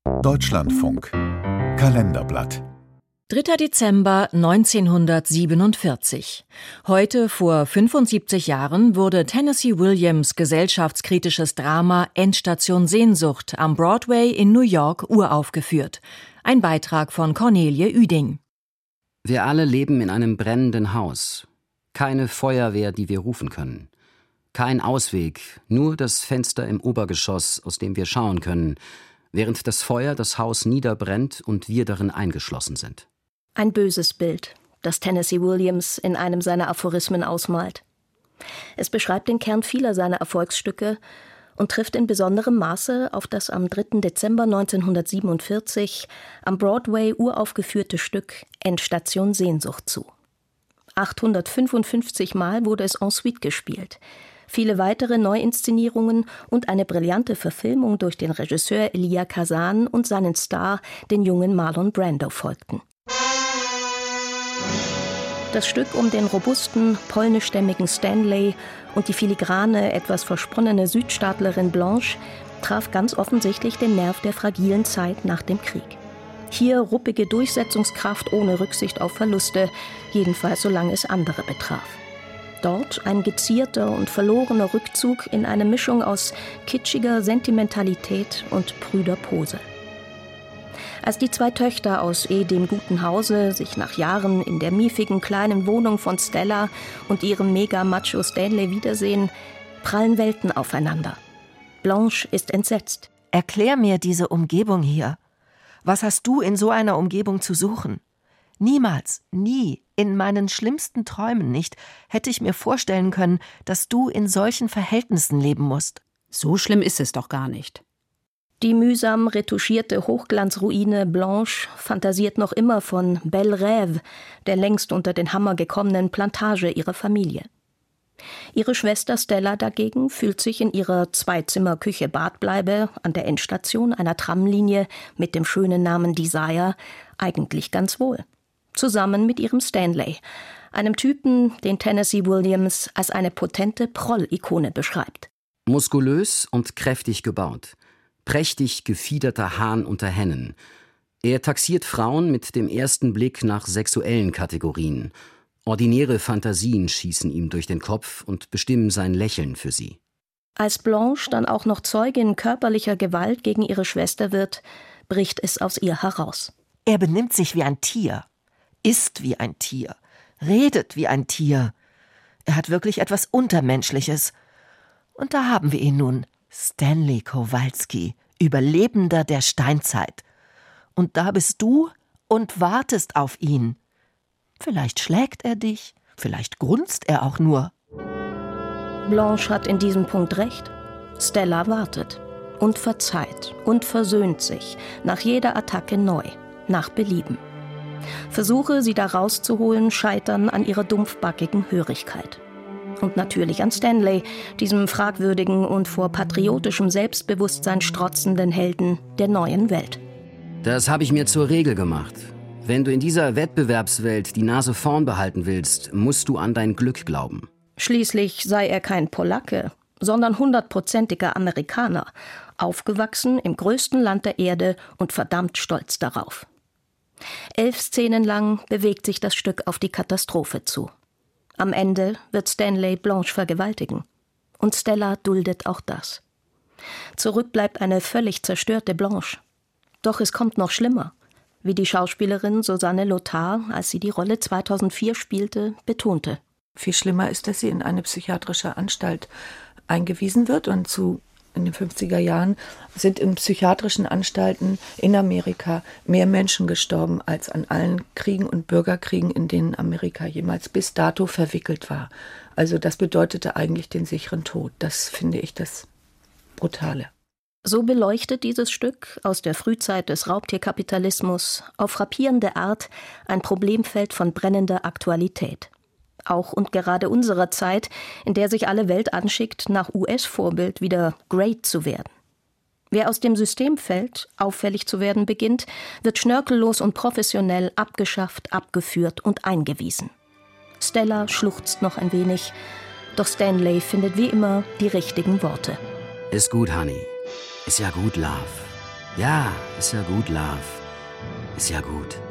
Deutschlandfunk Kalenderblatt 3. Dezember 1947. Heute vor 75 Jahren wurde Tennessee Williams' gesellschaftskritisches Drama Endstation Sehnsucht am Broadway in New York uraufgeführt. Ein Beitrag von Cornelie Ueding. Wir alle leben in einem brennenden Haus. Keine Feuerwehr, die wir rufen können. Kein Ausweg, nur das Fenster im Obergeschoss, aus dem wir schauen können, während das Feuer das Haus niederbrennt und wir darin eingeschlossen sind. Ein böses Bild, das Tennessee Williams in einem seiner Aphorismen ausmalt. Es beschreibt den Kern vieler seiner Erfolgsstücke und trifft in besonderem Maße auf das am 3. Dezember 1947 am Broadway uraufgeführte Stück Endstation Sehnsucht zu. 855 Mal wurde es en suite gespielt. Viele weitere Neuinszenierungen und eine brillante Verfilmung durch den Regisseur Elia Kazan und seinen Star, den jungen Marlon Brando, folgten. Das Stück um den robusten, polnischstämmigen Stanley und die filigrane, etwas versponnene Südstaatlerin Blanche traf ganz offensichtlich den Nerv der fragilen Zeit nach dem Krieg. Hier ruppige Durchsetzungskraft ohne Rücksicht auf Verluste, jedenfalls solange es andere betraf. Dort ein gezierter und verlorener Rückzug in eine Mischung aus kitschiger Sentimentalität und prüder Pose. Als die zwei Töchter aus ehedem guten Hause sich nach Jahren in der miefigen kleinen Wohnung von Stella und ihrem Mega-Macho Stanley wiedersehen, prallen Welten aufeinander. Blanche ist entsetzt. Erklär mir diese Umgebung hier. Was hast du in so einer Umgebung zu suchen? Niemals, nie, in meinen schlimmsten Träumen nicht, hätte ich mir vorstellen können, dass du in solchen Verhältnissen leben musst. So schlimm ist es doch gar nicht. Die mühsam retuschierte Hochglanzruine Blanche fantasiert noch immer von Belle Rêve, der längst unter den Hammer gekommenen Plantage ihrer Familie. Ihre Schwester Stella dagegen fühlt sich in ihrer Zweizimmer-Küche-Badbleibe an der Endstation einer Tramlinie mit dem schönen Namen Desire eigentlich ganz wohl. Zusammen mit ihrem Stanley, einem Typen, den Tennessee Williams als eine potente Proll-Ikone beschreibt. Muskulös und kräftig gebaut. Prächtig gefiederter Hahn unter Hennen. Er taxiert Frauen mit dem ersten Blick nach sexuellen Kategorien. Ordinäre Fantasien schießen ihm durch den Kopf und bestimmen sein Lächeln für sie. Als Blanche dann auch noch Zeugin körperlicher Gewalt gegen ihre Schwester wird, bricht es aus ihr heraus. Er benimmt sich wie ein Tier, isst wie ein Tier, redet wie ein Tier. Er hat wirklich etwas Untermenschliches. Und da haben wir ihn nun. Stanley Kowalski, Überlebender der Steinzeit. Und da bist du und wartest auf ihn. Vielleicht schlägt er dich, vielleicht grunzt er auch nur. Blanche hat in diesem Punkt recht. Stella wartet und verzeiht und versöhnt sich, nach jeder Attacke neu, nach Belieben. Versuche, sie da rauszuholen, scheitern an ihrer dumpfbackigen Hörigkeit. Und natürlich an Stanley, diesem fragwürdigen und vor patriotischem Selbstbewusstsein strotzenden Helden der neuen Welt. Das habe ich mir zur Regel gemacht. Wenn du in dieser Wettbewerbswelt die Nase vorn behalten willst, musst du an dein Glück glauben. Schließlich sei er kein Polacke, sondern 100%iger Amerikaner, aufgewachsen im größten Land der Erde und verdammt stolz darauf. 11 Szenen lang bewegt sich das Stück auf die Katastrophe zu. Am Ende wird Stanley Blanche vergewaltigen. Und Stella duldet auch das. Zurück bleibt eine völlig zerstörte Blanche. Doch es kommt noch schlimmer. Wie die Schauspielerin Susanne Lothar, als sie die Rolle 2004 spielte, betonte. Viel schlimmer ist, dass sie in eine psychiatrische Anstalt eingewiesen wird. Und in den 50er Jahren sind in psychiatrischen Anstalten in Amerika mehr Menschen gestorben als an allen Kriegen und Bürgerkriegen, in denen Amerika jemals bis dato verwickelt war. Also das bedeutete eigentlich den sicheren Tod. Das finde ich das Brutale. So beleuchtet dieses Stück aus der Frühzeit des Raubtierkapitalismus auf frappierende Art ein Problemfeld von brennender Aktualität. Auch und gerade unserer Zeit, in der sich alle Welt anschickt, nach US-Vorbild wieder great zu werden. Wer aus dem System fällt, auffällig zu werden beginnt, wird schnörkellos und professionell abgeschafft, abgeführt und eingewiesen. Stella schluchzt noch ein wenig, doch Stanley findet wie immer die richtigen Worte. Ist gut, Honey. Ist ja gut, Love. Ja, ist ja gut, Love. Ist ja gut.